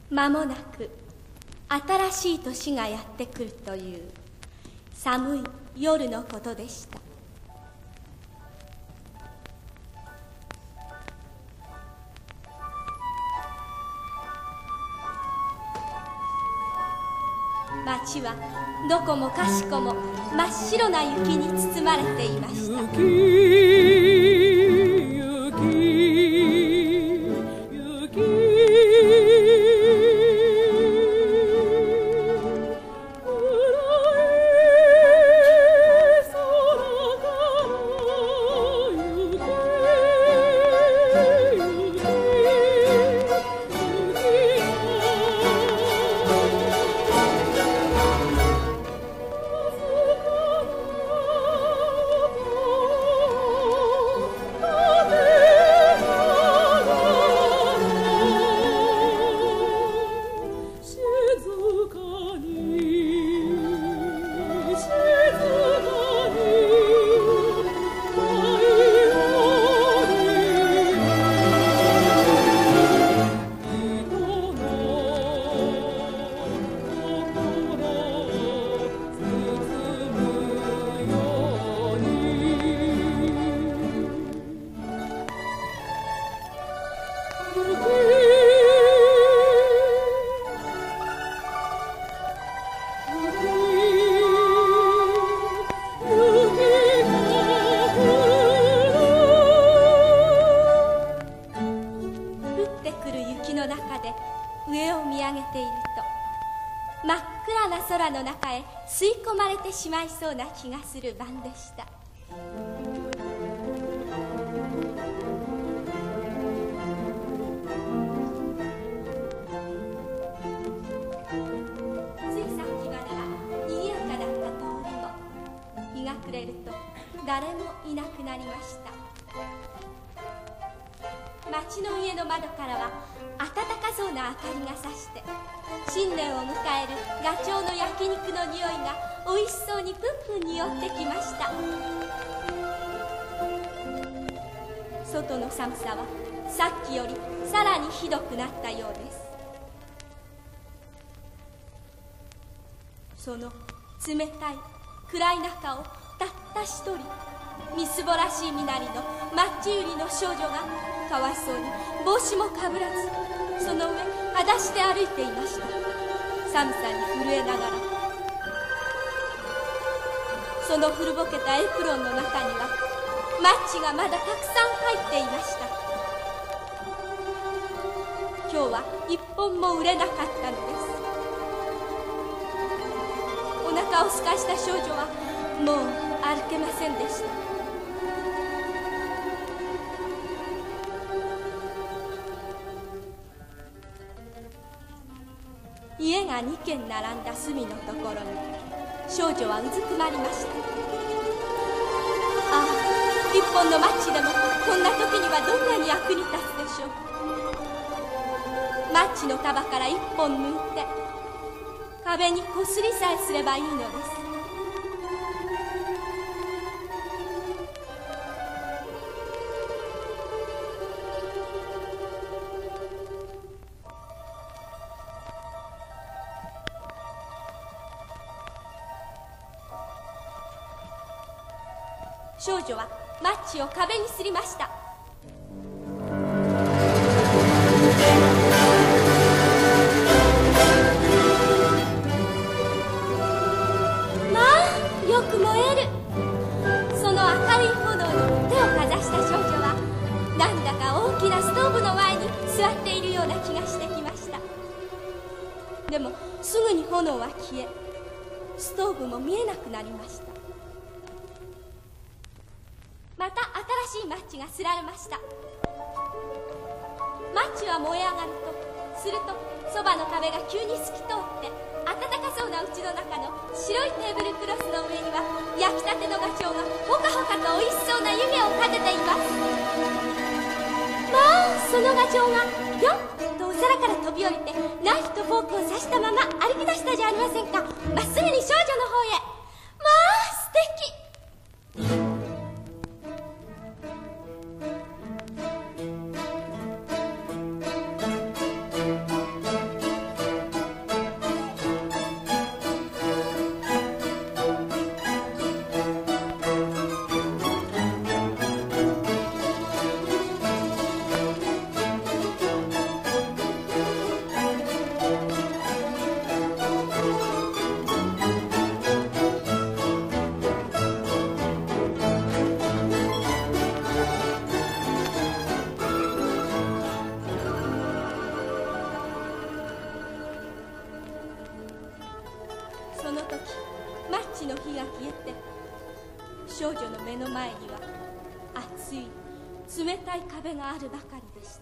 間もなく新しい年がやってくるという寒い夜のことでした。街はどこもかしこも真っ白な雪に包まれていました。しまいそうな気がする晩でした。ついさっきまでは賑やかだった通りも日が暮れると誰もいなくなりました。町の家の窓からは暖かそうな明かりがさして新年を迎えるガチョウの焼肉の匂いがおいしそうにプンプン匂ってきました。外の寒さはさっきよりさらにひどくなったようです。その冷たい暗い中をたった一人みすぼらしい身なりのマッチ売りの少女がかわいそうに帽子もかぶらずその上裸足で歩いていました。寒さに震えながらその古ぼけたエプロンの中にはマッチがまだたくさん入っていました。今日は一本も売れなかったのです。お腹をすかした少女はもう歩けませんでした。家が2軒並んだ隅のところに少女はうずくまりました。ああ、一本のマッチでもこんな時にはどんなに役に立つでしょう。マッチの束から一本抜いて壁にこすりさえすればいいのです。少女はマッチを壁にすりました。まあよく燃える。その明るい炎に手をかざした少女はなんだか大きなストーブの前に座っているような気がしてきました。でもすぐに炎は消えストーブも見えなくなりました。また新しいマッチがすられました。マッチは燃え上がるとするとそばの壁が急に透き通って暖かそうな家の中の白いテーブルクロスの上には焼きたてのガチョウがほかほかとおいしそうな湯気を立てています。まあそのガチョウがぴょんとお皿から飛び降りてナイフとフォークを刺したまま歩き出したじゃありませんか。まっすぐに少女の方へ。まあ素敵。 の火が消えて、少女の目の前には熱い冷たい壁があるばかりでした。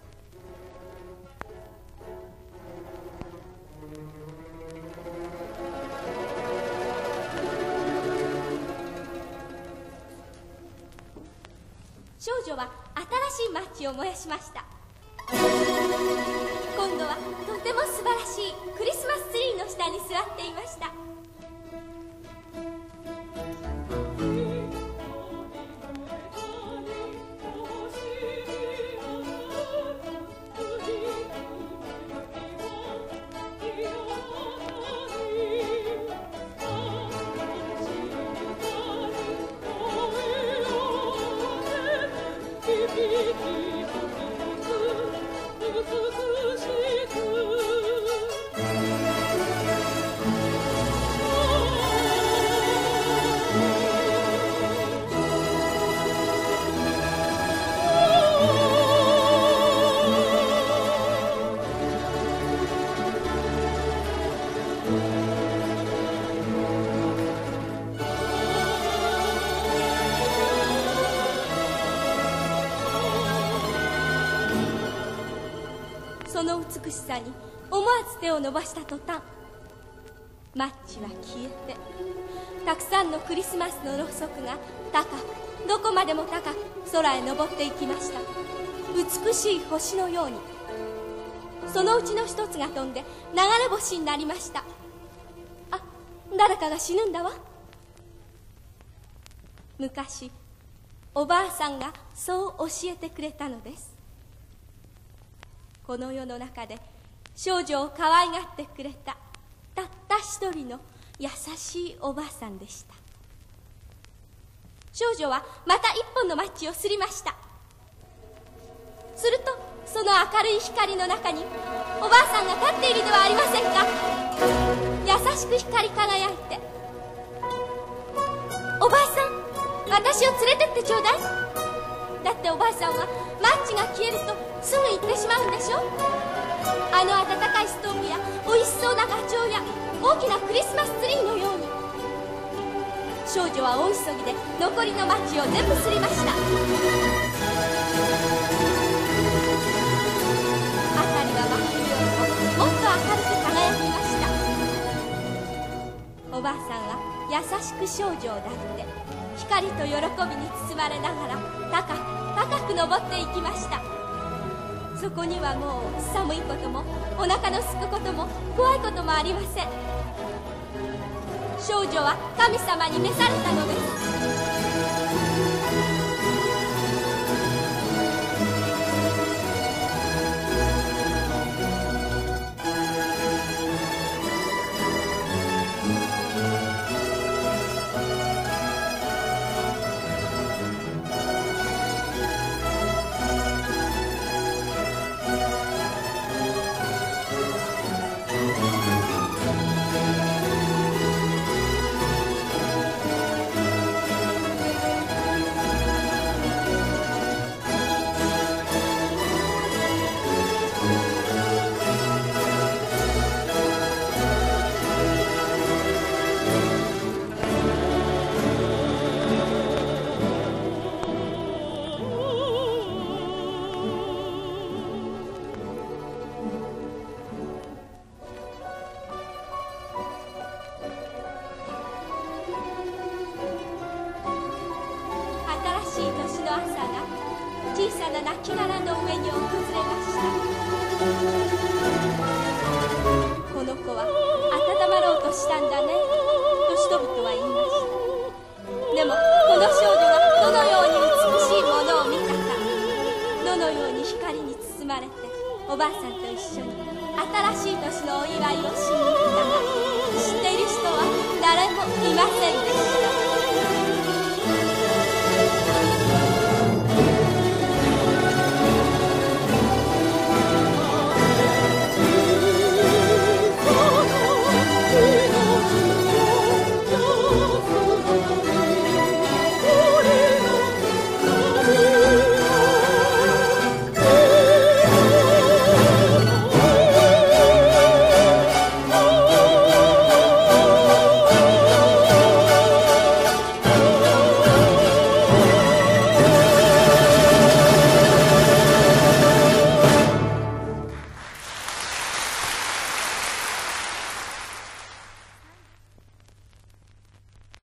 少女は新しいマッチを燃やしました。今度はとても素晴らしいクリスマスツリーの下に座っていました。その美しさに思わず手を伸ばした途端、マッチは消えて、たくさんのクリスマスのろうそくが高く、どこまでも高く空へ昇っていきました。美しい星のように。そのうちの一つが飛んで流れ星になりました。あ、誰かが死ぬんだわ。昔おばあさんがそう教えてくれたのです。この世の中で少女を可愛がってくれたたった一人の優しいおばあさんでした。少女はまた一本のマッチをすりました。するとその明るい光の中におばあさんが立っているではありませんか。優しく光り輝いて、おばあさん、私を連れてってちょうだい。だっておばあさんはマッチが消えるとすぐ行ってしまうんでしょ。あの温かいストーブやおいしそうなガチョウや大きなクリスマスツリーのように。少女は大急ぎで残りのマッチを全部すりました。辺りは真昼よりももっと明るく輝きました。おばあさんは優しく少女を抱いて、光と喜びに包まれながら高く高く登っていきました。そこにはもう寒いこともお腹のすくことも怖いこともありません。少女は神様に召されたのです。小さな亡骸の上に訪れました。この子は温まろうとしたんだねと人々は言いました。でもこの少女がどのように美しいものを見たか、どのように光に包まれておばあさんと一緒に新しい年のお祝いをしに行ったか知っている人は誰もいませんでした。